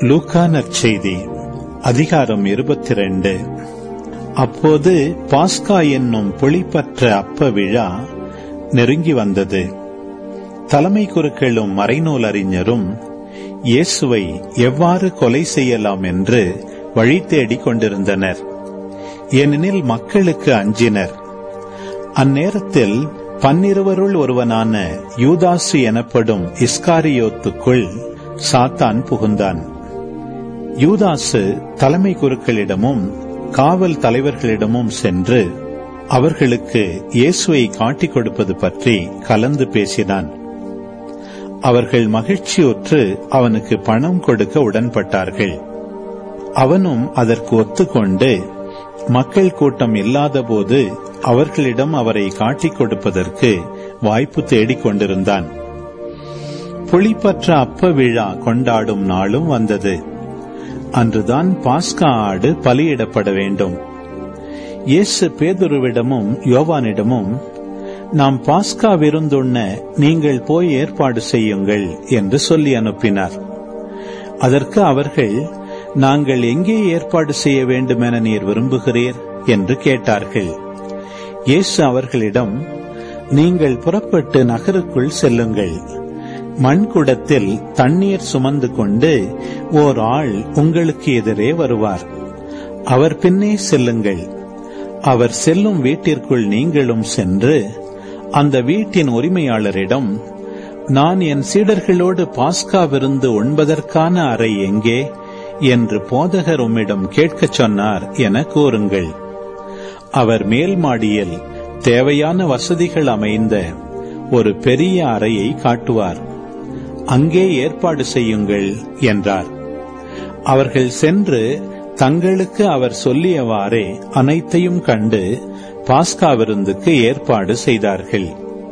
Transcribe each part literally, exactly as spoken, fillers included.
லூக்கா நற்செய்தி அதிகாரம் இருபத்தி இரண்டு. அப்போது பாஸ்கா என்னும் புளிப்பற்ற அப்ப விழா நெருங்கி வந்தது. தலைமை குருக்களும் மறைநூல் அறிஞரும் இயேசுவை எவ்வாறு கொலை செய்யலாம் என்று வழி தேடிக் கொண்டிருந்தனர். ஏனெனில் மக்களுக்கு அஞ்சினர். அந்நேரத்தில் பன்னிருவருள் ஒருவனான யூதாசு எனப்படும் இஸ்காரியோத்துக்குள் சாத்தான் புகுந்தான். யூதாசு தலைமை குருக்களிடமும் காவல் தலைவர்களிடமும் சென்று அவர்களுக்கு இயேசுவை காட்டிக் கொடுப்பது பற்றி கலந்து பேசினான். அவர்கள் மகிழ்ச்சியுற்று அவனுக்கு பணம் கொடுக்க உடன்பட்டார்கள். அவனும் அதற்கு ஒத்துக்கொண்டு மக்கள் கூட்டம் இல்லாதபோது அவர்களிடம் அவரை காட்டிக் கொடுப்பதற்கு வாய்ப்பு தேடிக் கொண்டிருந்தான். புளிப்பற்ற அப்ப விழா கொண்டாடும் நாளும் வந்தது. அன்றுதான் பாஸ்கா ஆடு பலியிடப்பட வேண்டும். இயேசு பேதுருவிடமும் யோவானிடமும், நாம் பாஸ்கா விருந்துண்ண நீங்கள் போய் ஏற்பாடு செய்யுங்கள் என்று சொல்லி அனுப்பினார். அதற்கு அவர்கள், நாங்கள் எங்கே ஏற்பாடு செய்ய வேண்டுமென நீர் விரும்புகிறீர் என்று கேட்டார்கள். இயேசு அவர்களிடம், நீங்கள் புறப்பட்டு நகருக்குள் செல்லுங்கள். மண்குடத்தில் தண்ணீர் சுமந்து கொண்டு ஓர் ஆள் உங்களுக்கு எதிரே வருவார். அவர் பின்னே செல்லுங்கள். அவர் செல்லும் வீட்டிற்குள் நீங்களும் சென்று அந்த வீட்டின் உரிமையாளரிடம், நான் என் சீடர்களோடு பாஸ்கா விருந்து உண்பதற்கான அறை எங்கே என்று போதகர் உம்மிடம் கேட்கச் சொன்னார் என கூறுங்கள். அவர் மேல் மாடியில் தேவையான வசதிகள் அமைந்த ஒரு பெரிய அறையை காட்டுவார். அங்கே ஏற்பாடு செய்யுங்கள் என்றார். அவர்கள் சென்று தங்களுக்கு அவர் சொல்லியவாறே அனைத்தையும் கண்டு பாஸ்கா விருந்துக்கு ஏற்பாடு செய்தார்கள்.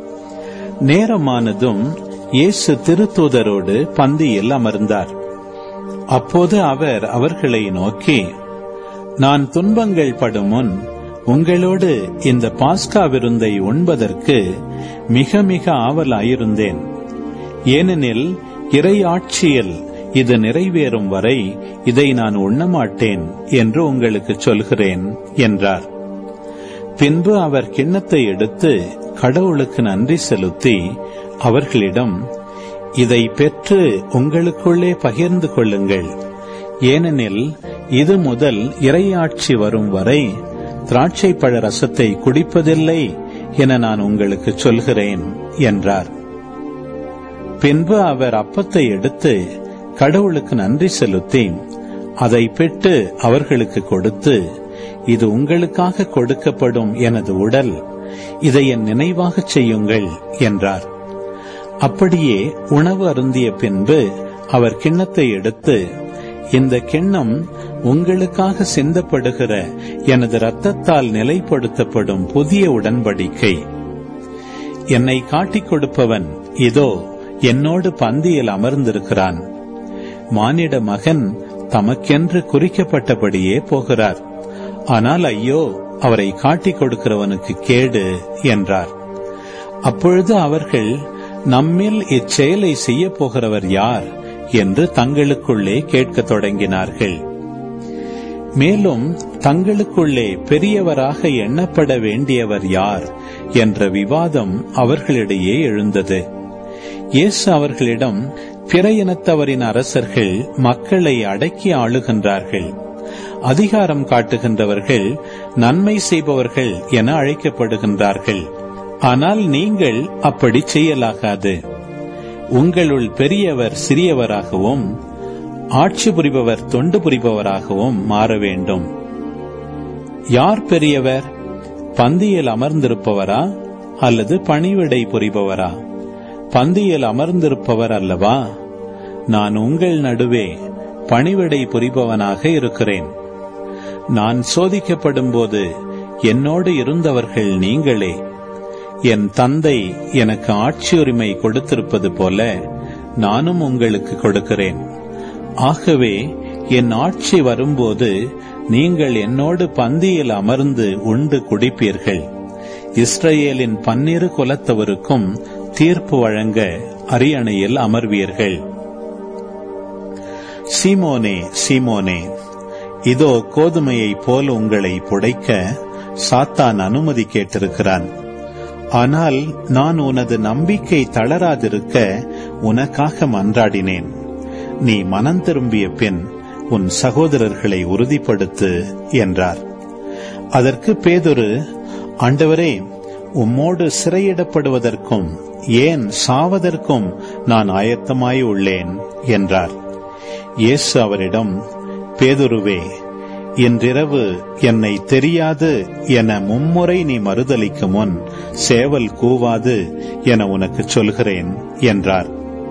நேரமானதும் இயேசு திருத்தூதரோடு பந்தியில் அமர்ந்தார். அப்போது அவர் அவர்களை நோக்கி, நான் துன்பங்கள் படும் முன் உங்களோடு இந்த பாஸ்கா விருந்தை உண்பதற்கு மிக மிக ஆவலாயிருந்தேன். ஏனெனில் இறை ஆட்சியில் இது நிறைவேறும் வரை இதை நான் உண்ணமாட்டேன் என்று உங்களுக்கு சொல்கிறேன் என்றார். பின்பு அவர் கிண்ணத்தை எடுத்து கடவுளுக்கு நன்றி செலுத்தி அவர்களிடம், இதை பெற்று உங்களுக்குள்ளே பகிர்ந்து கொள்ளுங்கள். ஏனெனில் இது முதல் இறையாட்சி வரும் வரை திராட்சை பழ ரசத்தை குடிப்பதில்லை என நான் உங்களுக்கு சொல்கிறேன் என்றார். பின்பு அவர் அப்பத்தை எடுத்து கடவுளுக்கு நன்றி செலுத்தி அதை பெற்று அவர்களுக்கு கொடுத்து, இது உங்களுக்காக கொடுக்கப்படும் எனது உடல், இதை என் நினைவாகச் செய்யுங்கள் என்றார். அப்படியே உணவு அருந்திய பின்பு அவர் கிண்ணத்தை எடுத்து, இந்த கிண்ணம் உங்களுக்காக சிந்தப்படுகிற எனது இரத்தத்தால் நிலைப்படுத்தப்படும் புதிய உடன்படிக்கை. என்னை காட்டிக் கொடுப்பவன் இதோ என்னோடு பந்தியில் அமர்ந்திருக்கிறான். மானிட மகன் தமக்கென்று குறிக்கப்பட்டபடியே போகிறார். ஆனால் ஐயோ, அவரை காட்டிக் கொடுக்கிறவனுக்கு கேடு என்றார். அப்பொழுது அவர்கள், நம்மில் இச்செயலை செய்ய போகிறவர் யார் என்று தங்களுக்குள்ளே கேட்கத் தொடங்கினார்கள். மேலும் தங்களுக்குள்ளே பெரியவராக எண்ணப்பட வேண்டியவர் யார் என்ற விவாதம் அவர்களிடையே எழுந்தது. இயேசு அவர்களிடம், பிற இனத்தவரின் அரசர்கள் மக்களை அடக்கி ஆளுகின்றார்கள். அதிகாரம் காட்டுகின்றவர்கள் நன்மை செய்பவர்கள் என அழைக்கப்படுகின்றார்கள். ஆனால் நீங்கள் அப்படி செய்யலாகாது. உங்களுள் பெரியவர் சிறியவராகவும் ஆட்சி புரிபவர் தொண்டு புரிபவராகவும் மாற வேண்டும். யார் பெரியவர்? பந்தியில் அமர்ந்திருப்பவரா அல்லது பணிவிடை புரிபவரா? பந்தியில் அமர்ந்திருப்பவர் அல்லவா? நான் உங்கள் நடுவே பணிவிடை புரிபவனாக இருக்கிறேன். நான் சோதிக்கப்படும் போது என்னோடு இருந்தவர்கள் நீங்களே. என் தந்தை எனக்கு ஆட்சியுரிமை கொடுத்திருப்பது போல நானும் உங்களுக்கு கொடுக்கிறேன். ஆகவே என் ஆட்சி வரும்போது நீங்கள் என்னோடு பந்தியில் அமர்ந்து உண்டு குடிப்பீர்கள். இஸ்ரவேலின் பன்னிரு குலத்தவருக்கும் தீர்ப்பு வழங்க அரியணையில் அமர்வீர்கள். சீமோனே, சீமோனே, இதோ கோதுமையைப் போல் உங்களை புடைக்க சாத்தான் அனுமதி கேட்டிருக்கிறான். ஆனால் நான் உனது நம்பிக்கை தளராதிருக்க உனக்காக மன்றாடினேன். நீ மனம் திரும்பிய பின் உன் சகோதரர்களை உறுதிப்படுத்து என்றார். அதற்கு பேதுரு, ஆண்டவரே, உம்மோடு சிறையிடப்படுவதற்கும் ஏன் சாவதற்கும் நான் ஆயத்தமாய் உள்ளேன் என்றார். இயேசு அவரிடம், பேதுருவே, இன்றிரவு என்னை தெரியாது என மும்முறை நீ மறுதலிக்கும் முன் சேவல் கூவாது என உனக்கு சொல்கிறேன் என்றார்.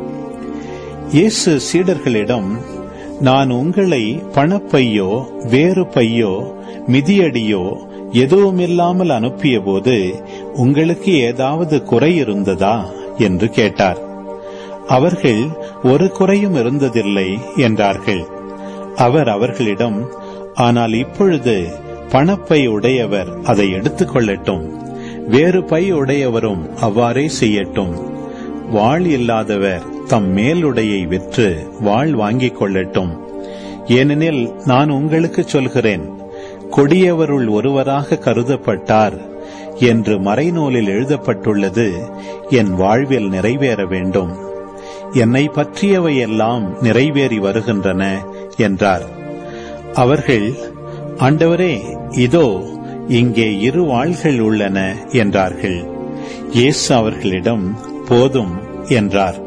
இயேசு சீடர்களிடம், நான் உங்களை பணப்பையோ வேறு பையோ மிதியடியோ எதுவுமில்லாமல் அனுப்பிய போது உங்களுக்கு ஏதாவது குறை இருந்ததா என்று கேட்டார். அவர்கள், ஒரு குறையும் இருந்ததில்லை என்றார்கள். அவர் அவர்களிடம், ஆனால் இப்பொழுது பணப்பை உடையவர் அதை எடுத்துக் கொள்ளட்டும், வேறு பை உடையவரும் அவ்வாறே செய்யட்டும். வாள் இல்லாதவர் தம் மேலுடையை விற்று வாள் வாங்கிக் கொள்ளட்டும். ஏனெனில் நான் உங்களுக்கு சொல்கிறேன், கொடியவருள் ஒருவராக கருதப்பட்டார் என்று மறைநூலில் எழுதப்பட்டுள்ளது என் வாழ்வில் நிறைவேற வேண்டும். என்னை பற்றியவையெல்லாம் நிறைவேறி வருகின்றன என்றார். அவர்கள், ஆண்டவரே, இதோ இங்கே இரு வாள்கள் உள்ளன என்றார்கள். இயேசு அவர்களிடம், போதும் என்றார்.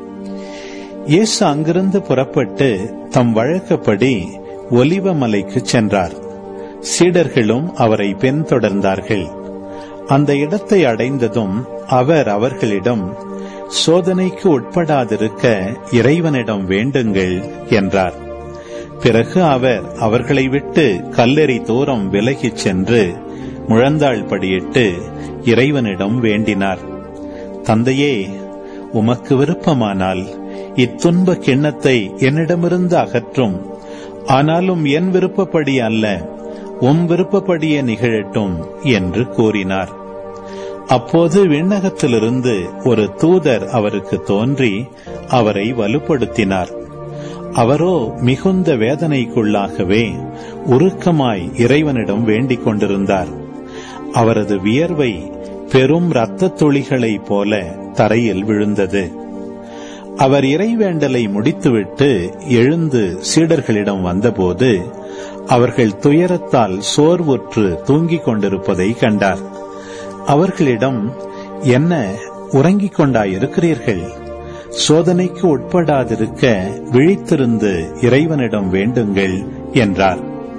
இயேசு அங்கிருந்து புறப்பட்டு தம் வழக்கப்படி ஒலிவ மலைக்கு சென்றார். சீடர்களும் அவரை பின்தொடர்ந்தார்கள். அந்த இடத்தை அடைந்ததும் அவர் அவர்களிடம், சோதனைக்கு உட்படாதிருக்க இறைவனிடம் வேண்டுங்கள் என்றார். பிறகு அவர் அவர்களை விட்டு கல்லெறி தூரம் விலகிச் சென்று முழந்தாள் படியிட்டு இறைவனிடம் வேண்டினார். தந்தையே, உமக்கு விருப்பமானால் இத்துன்ப கிண்ணத்தை என்னிடமிருந்து அகற்றும். ஆனாலும் என் விருப்பப்படி அல்ல, உம் விருப்பப்படியே நிகழட்டும் என்று கூறினார். அப்போது விண்ணகத்திலிருந்து ஒரு தூதர் அவருக்கு தோன்றி அவரை வலுப்படுத்தினார். அவரோ மிகுந்த வேதனைக்குள்ளாகவே உருக்கமாய் இறைவனிடம் வேண்டிக் கொண்டிருந்தார். அவரது வியர்வை பெரும் இரத்தத் துளிகளைப் போல தரையில் விழுந்தது. அவர் இறைவேண்டலை முடித்துவிட்டு எழுந்து சீடர்களிடம் வந்தபோது அவர்கள் துயரத்தால் சோர்வுற்று தூங்கிக் கொண்டிருப்பதை கண்டார். அவர்களிடம், என்ன உறங்கிக் கொண்டாயிருக்கிறீர்கள்? சோதனைக்கு உட்படாதிருக்க விழித்திருந்து இறைவனிடம் வேண்டுங்கள் என்றார்.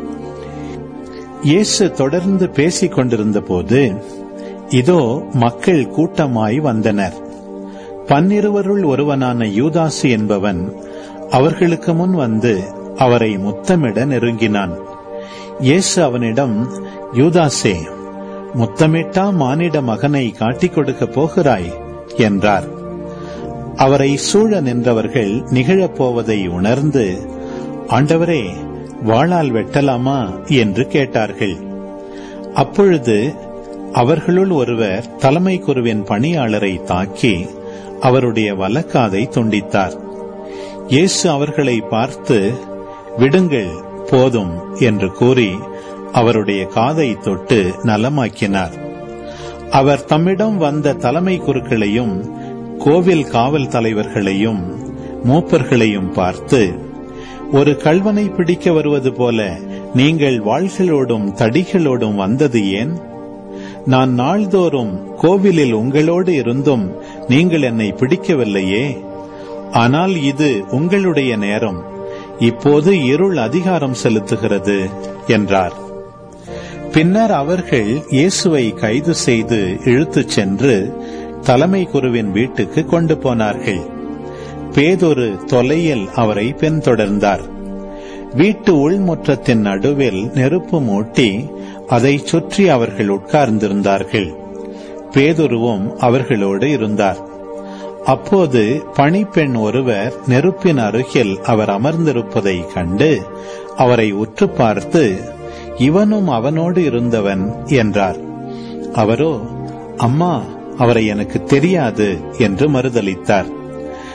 இயேசு தொடர்ந்து பேசிக் கொண்டிருந்த போது இதோ மக்கள் கூட்டமாய் வந்தனர். பன்னிருவருள் ஒருவனான யூதாசு என்பவன் அவர்களுக்கு முன் வந்து அவரை முத்தமிட நெருங்கினான். இயேசு அவனிடம், யூதாசே, முத்தமிட்டா மானிட மகனை காட்டிக் கொடுக்கப் போகிறாய் என்றார். அவரை சூழ நின்றவர்கள் நிகழப்போவதை உணர்ந்து, ஆண்டவரே, வாளால் வெட்டலாமா என்று கேட்டார்கள். அப்பொழுது அவர்களுள் ஒருவர் தலைமை குருவின் பணியாளரை தாக்கி அவருடைய வலக்காதை துண்டித்தார். இயேசு அவர்களை பார்த்து, விடுங்கள், போதும் என்று கூறி அவருடைய காதை தொட்டு நலமாக்கினார். அவர் தம்மிடம் வந்த தலைமை குருக்களையும் கோவில் காவல் தலைவர்களையும் மூப்பர்களையும் பார்த்து, ஒரு கள்வனை பிடிக்க வருவது போல நீங்கள் வாள்களோடும் தடிகளோடும் வந்தது ஏன்? நான் நாள்தோறும் கோவிலில் உங்களோடு இருந்தும் நீங்கள் என்னை பிடிக்கவில்லையே. ஆனால் இது உங்களுடைய நேரம், இப்போது இருள் அதிகாரம் செலுத்துகிறது என்றார். பின்னர் அவர்கள் இயேசுவை கைது செய்து இழுத்துச் சென்று தலைமை குருவின் வீட்டுக்கு கொண்டு போனார்கள். பேதுரு தொலையில் அவரை பின்தொடர்ந்தார். வீட்டு உள்முற்றத்தின் நடுவில் நெருப்பு மூட்டி அதை சுற்றி அவர்கள் உட்கார்ந்திருந்தார்கள். பேதுருவும் அவர்களோடு இருந்தார். அப்போது பணிப்பெண் ஒருவர் நெருப்பின் அருகில் அவர் அமர்ந்திருப்பதை கண்டு அவரை உற்று பார்த்து, இவனும் அவனோடு இருந்தவன் என்றார். அவரோ, அம்மா, அவரை எனக்கு தெரியாது என்று மறுதலித்தார்.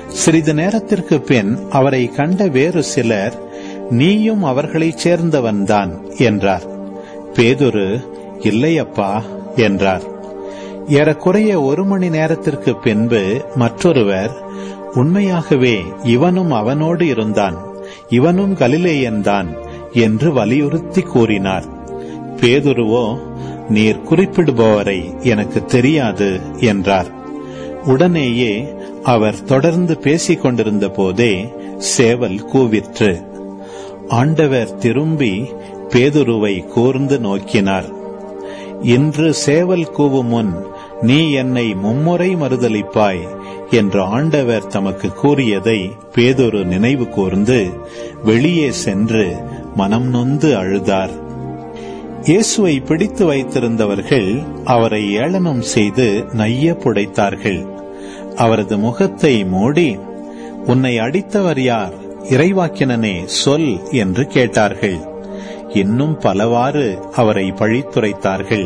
சிறிது நேரத்திற்கு பின் அவரை கண்ட வேறு சிலர், நீயும் அவர்களைச் சேர்ந்தவன்தான் என்றார். பேதுரு, இல்லையப்பா என்றார். ஏறக்குறைய ஒரு மணி நேரத்திற்கு பின்பு மற்றொருவர், உண்மையாகவே இவனும் அவனோடு இருந்தான், இவனும் கலிலேயன்தான் என்று வலியுறுத்தி கூறினார். பேதுருவோ, நீர் குறிப்பிடுபவரை எனக்கு தெரியாது என்றார். உடனேயே அவர் தொடர்ந்து பேசிக் கொண்டிருந்த போதே சேவல் கூவிற்று. ஆண்டவர் திரும்பி பேதுருவை கூர்ந்து நோக்கினார். இன்று சேவல் கூவும் முன் நீ என்னை மும்முறை மறுதலிப்பாய் என்று ஆண்டவர் தமக்கு கூறியதை பேதுரு நினைவு கூர்ந்து வெளியே சென்று மனம் நொந்து அழுதார். இயேசுவை பிடித்து வைத்திருந்தவர்கள் அவரை ஏளனம் செய்து நைய புடைத்தார்கள். அவரது முகத்தை மூடி, உன்னை அடித்தவர் யார்? இறைவாக்கினனே சொல் என்று கேட்டார்கள். இன்னும் பலவாறு அவரை பழித்துரைத்தார்கள்.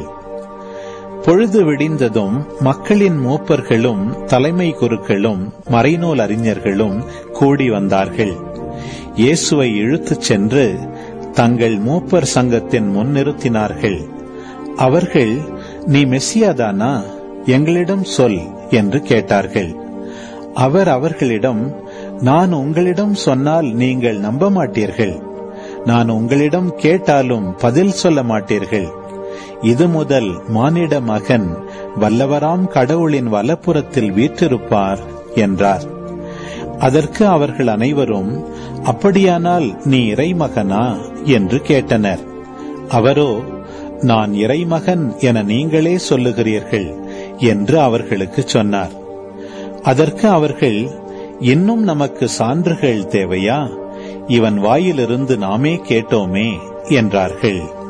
பொழுது விடிந்ததும் மக்களின் மூப்பர்களும் தலைமை குருக்களும் மறைநூல் அறிஞர்களும் கூடி வந்தார்கள். இயேசுவை இழுத்துச் சென்று தங்கள் மூப்பர் சங்கத்தின் முன் நிறுத்தினார்கள். அவர்கள், நீ மெசியாதானா? எங்களிடம் சொல் என்று கேட்டார்கள். அவர் அவர்களிடம், நான் உங்களிடம் சொன்னால் நீங்கள் நம்ப மாட்டீர்கள், நான் உங்களிடம் கேட்டாலும் பதில் சொல்ல மாட்டீர்கள். இது முதல் மானிட மகன் வல்லவராம் கடவுளின் வலப்புறத்தில் வீற்றிருப்பார் என்றார். அதற்கு அவர்கள் அனைவரும், அப்படியானால் நீ இறைமகனா என்று கேட்டனர். அவரோ, நான் இறைமகன் என நீங்களே சொல்லுகிறீர்கள் என்று அவர்களுக்கு சொன்னார். அதற்கு அவர்கள், இன்னும் நமக்கு சான்றுகள் தேவையா? இவன் வாயிலிருந்து நாமே கேட்டோமே என்றார்கள்.